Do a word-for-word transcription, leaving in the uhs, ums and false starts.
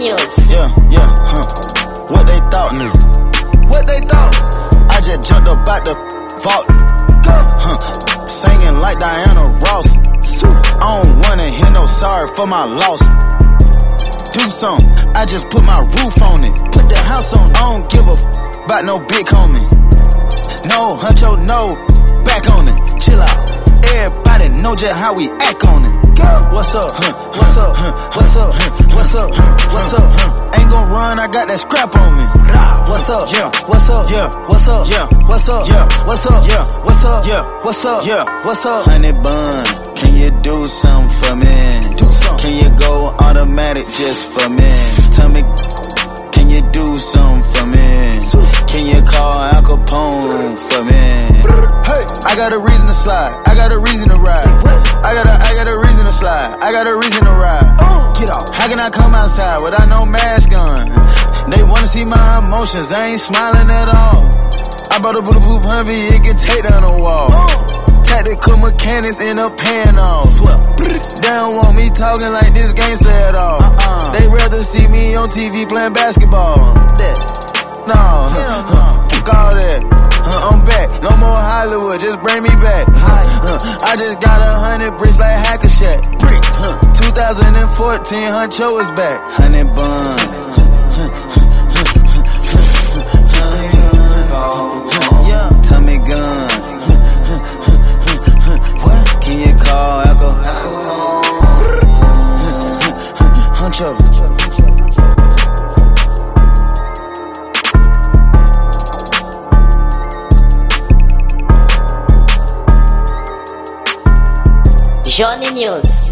News. Yeah, yeah, huh. What they thought? What they thought? I just jumped up out the vault. Huh. Singing like Diana Ross. I don't wanna hear no sorry for my loss. Do something, I just put my roof on it. Put the house on it. I don't give a f about no big homie. No, huncho, no, back on it. Chill out. Everybody know just how we act on it. What's up? Huh? What's up? Huh? What's up? Huh? What's up? Huh? What's up? Huh? Ain't gon' run, I got that scrap on me. What's up? Yeah. What's up? Yeah. What's up? Yeah. What's up? Yeah. What's up? Yeah. What's up? Yeah. What's up? Yeah. What's up? Honey bun, can you do something for me? Do something. Can you go automatic just for me? Tell me, can you do something for me? Can you call Al Capone for me? Hey, I got a reason to slide. I got a reason to ride. I got a, I got a reason to slide. I got a reason to ride. Get off. How can I come outside without no mask on? They wanna see my emotions. I ain't smiling at all. I bought a bulletproof Humvee, it can take down a wall. Tactical mechanics in a pan on. They don't want me talking like this gangster at all. Uh-uh. They rather see me on T V playing basketball. That. No, hell no. Fuck all that. Uh, I'm back. No more Hollywood, just bring me back. Uh, I just got a hundred bricks like Hackashack. Bricks. Uh, twenty fourteen, Huncho is back. Honey bun. Yeah. Tommy gun. Can you call Echo? Huncho. Johnny News.